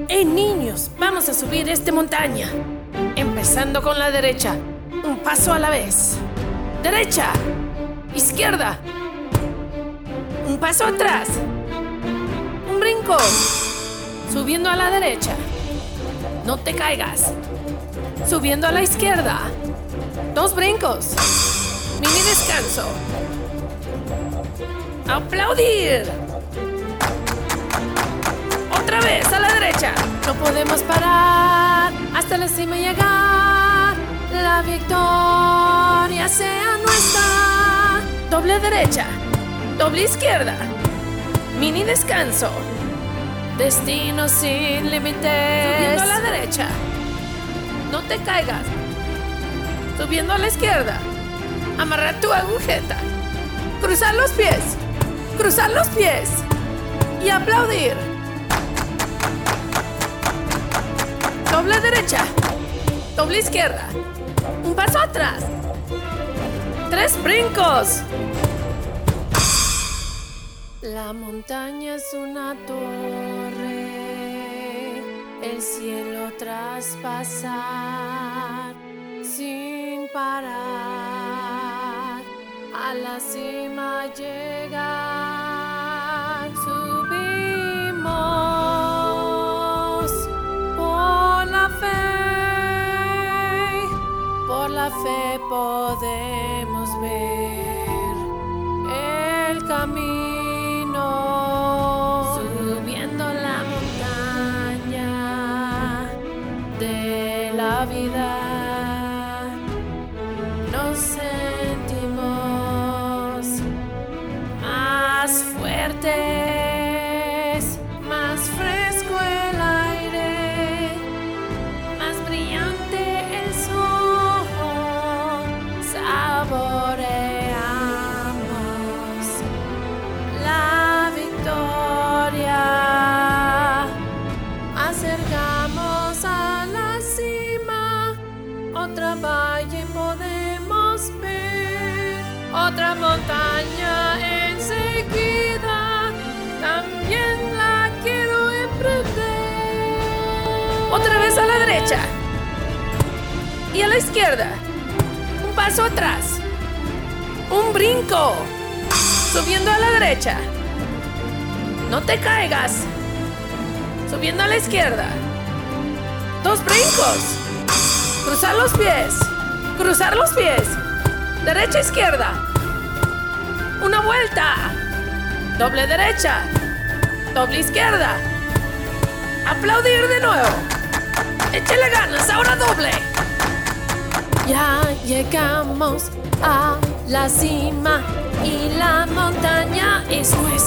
Hey niños, vamos a subir esta montaña. Empezando con la derecha, un paso a la vez. Derecha, izquierda, un paso atrás, un brinco, subiendo a la derecha. No te caigas. Subiendo a la izquierda, 2 brincos, mini descanso. ¡Aplaudir! Otra vez a la derecha. No podemos parar hasta la cima llegar. La victoria sea nuestra. Doble derecha, doble izquierda, mini descanso. Destino sin límites. Subiendo a la derecha. No te caigas. Subiendo a la izquierda. Amarrar tu agujeta. Cruzar los pies. Cruzar los pies. Y aplaudir. Doble derecha. Doble izquierda. Un paso atrás. 3 brincos. La montaña es una torre. El cielo traspasar sin parar, a la cima llegar. Subimos por la fe podemos ver el camino. Subiendo la montaña de la vida, nos sentimos más fuertes, más fresco el aire, más brillante el sol. Saboreamos la victoria. Acercamos a la cima, otra valle podemos ver, otra montaña enseguida, también la quiero emprender. Otra vez a la derecha y a la izquierda, un paso atrás, un brinco, subiendo a la derecha. No te caigas. Subiendo a la izquierda, 2 brincos. Cruzar los pies. Cruzar los pies. Derecha, izquierda. Una vuelta. Doble derecha. Doble izquierda. Aplaudir de nuevo. Échale ganas, ahora doble. Ya llegamos a la cima y la montaña es nuestra.